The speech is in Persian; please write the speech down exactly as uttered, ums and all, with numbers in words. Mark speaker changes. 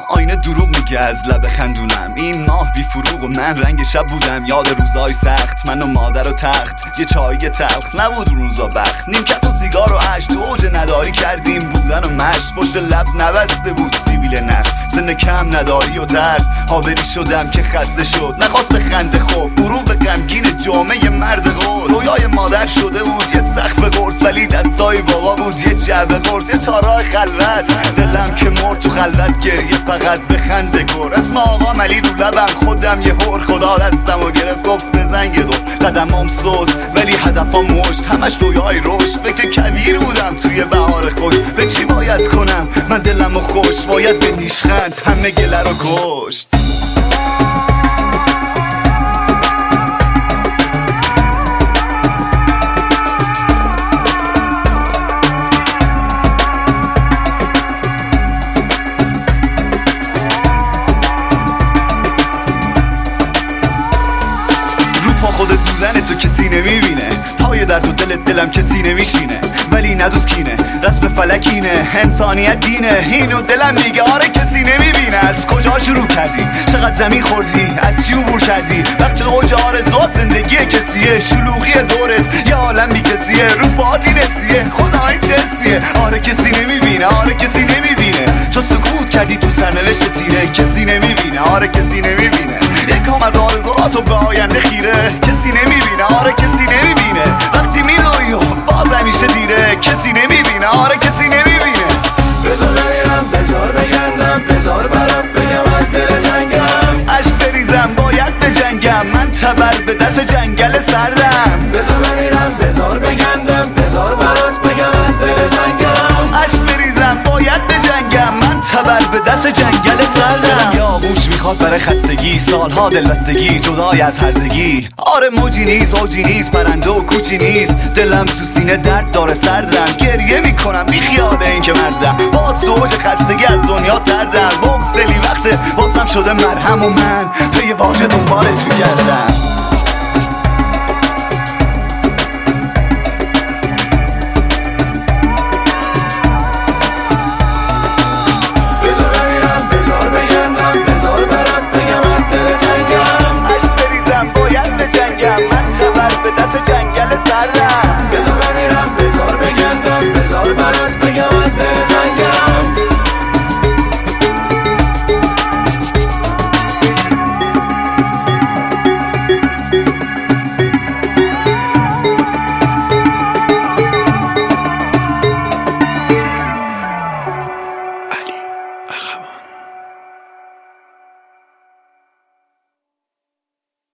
Speaker 1: آینه دروغ میگه از لب خندونم. این ماه بی فروغ و من رنگ شب بودم. یاد روزای سخت من و مادر و تخت، یه چای تلخ نبود روزا بخت. نیمکت و سیگار و عشق تو اوج نداری کردیم بودن و مشت. پشت لب نبسته بود سیبیل نخ، سن کم نداری و ترس. آبری شدم که خسته شد نخواست به خنده خوب. برو به غمگین جامعه مرد قول. رویای مادر شده بود یه سقف قرص، ولی دستای بابا بود یه جعبه قرص. یه چهارراه خلوت دلم که مرد تو خلوت گریه فقط به خنده گر. اسم آقا ملی رو لبم خودم یه هور. خدا دستم و گرفت گفت بزن یه دور. قدمام سوز ولی هدفام مشت، همش رویای رشد. فکر کویر بودم توی بهار خوش. به چی باید کنم من دلمو خوش؟ باید به نیشخند همه گله رو کشت. خودت بودن تو کسی نمیبینه، پای درد و دلت دلم کسی نمیشینه. ولی ندوز کینه رسم فلکینه، انسانیت دینه. اینو دلم میگه آره کسی نمیبینه. از کجا شروع کردی؟ چقدر زمین خوردی؟ از چی عبور کردی؟ وقت اوج آرزوات زندگی کسیه. شلوغی دورت یه عالم بی کسیه. رو پاتی نسیه خدای چه حسیه؟ آره کسی نمیبینه، آره کسی نمیبینه. تو سکوت کردی تو سرنوشت تیره. کسی نمیبینه، آره کسی نمیبینه. یکم از آرزواتو به آینده خیره. کسی نمیبینه، آره کسی نمیبینه. وقتی میدوی و باز همیشه دیره. کسی نمیبینه، آره کسی نمیبینه.
Speaker 2: بذار بمیرم، بذار بگندم، بذار برات بگم از دل جنگم.
Speaker 1: عشق بریزم باید به جنگم، من تبر به دست جنگل سردم.
Speaker 2: بذار بمیرم، بذار بگندم، بذار برات بگم از دل جنگم.
Speaker 1: عشق بریزم باید به جنگم، من تبر به دست جنگل سردم. یا گوش میخواد برای خستگی، سالها دلبستگی جدای از هرزگی. آره موجی نیست، اوجی نیست، پرنده و کوچی نیست. دلم تو سینه درد داره سردم. گریه میکنم بی خیال این که مردم. باز اوج خستگی از دنیا تردم. بغض سلی وقته واسم شده مرهم و من پی واژه دنبالت میگردم.